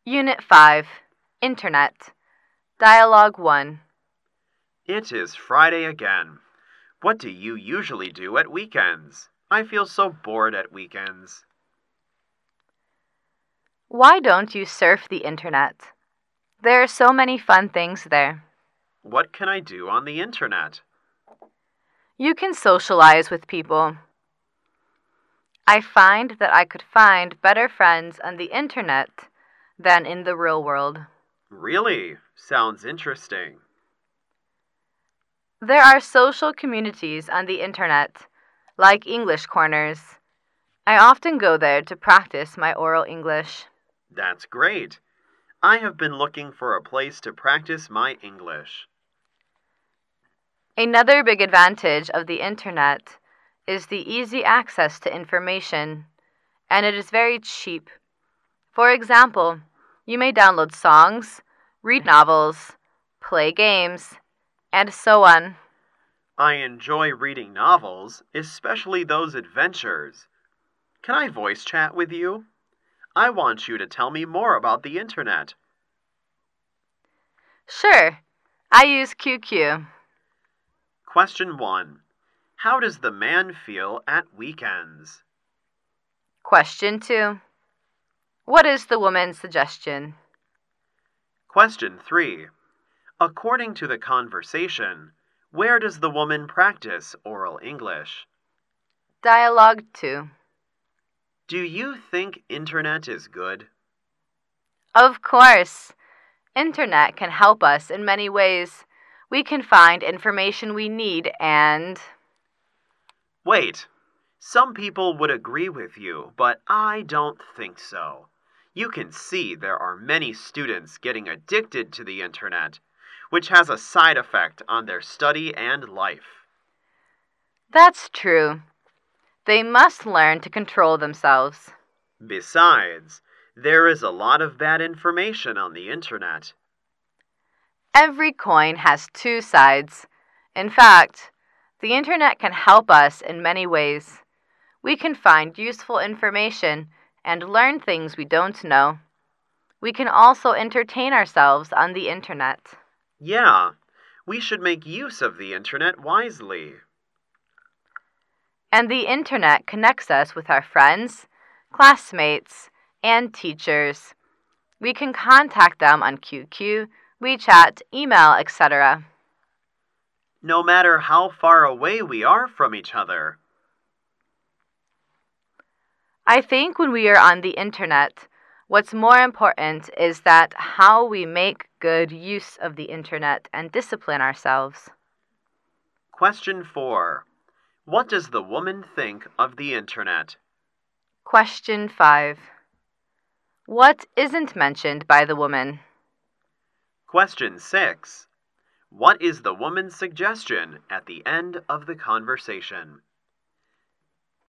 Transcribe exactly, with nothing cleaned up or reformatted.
Unit five, Internet. Dialogue one. It is Friday again. What do you usually do at weekends? I feel so bored at weekends. Why don't you surf the Internet? There are so many fun things there. What can I do on the Internet? You can socialize with people. I find that I could find better friends on the Internet than in the real world. Really? Sounds interesting. There are social communities on the Internet, like English Corners. I often go there to practice my oral English. That's great. I have been looking for a place to practice my English. Another big advantage of the Internet is the easy access to information, and it is very cheap. For example, you may download songs, read novels, play games, and so on. I enjoy reading novels, especially those adventures. Can I voice chat with you? I want you to tell me more about the Internet. Sure, I use Q Q. Question one. How does the man feel at weekends? Question two. What is the woman's suggestion? Question three. According to the conversation, where does the woman practice oral English? Dialogue two. Do you think Internet is good? Of course. Internet can help us in many ways. We can find information we need and... Wait. Some people would agree with you, but I don't think so. You can see there are many students getting addicted to the Internet, which has a side effect on their study and life. That's true. They must learn to control themselves. Besides, there is a lot of bad information on the Internet. Every coin has two sides. In fact, the Internet can help us in many ways. We can find useful information and learn things we don't know. We can also entertain ourselves on the Internet. Yeah, we should make use of the Internet wisely. And the Internet connects us with our friends, classmates, and teachers. We can contact them on Q Q, WeChat, email, et cetera. No matter how far away we are from each other. I think when we are on the Internet, what's more important is that how we make good use of the Internet and discipline ourselves. Question four. What does the woman think of the Internet? Question five. What isn't mentioned by the woman? Question six. What is the woman's suggestion at the end of the conversation?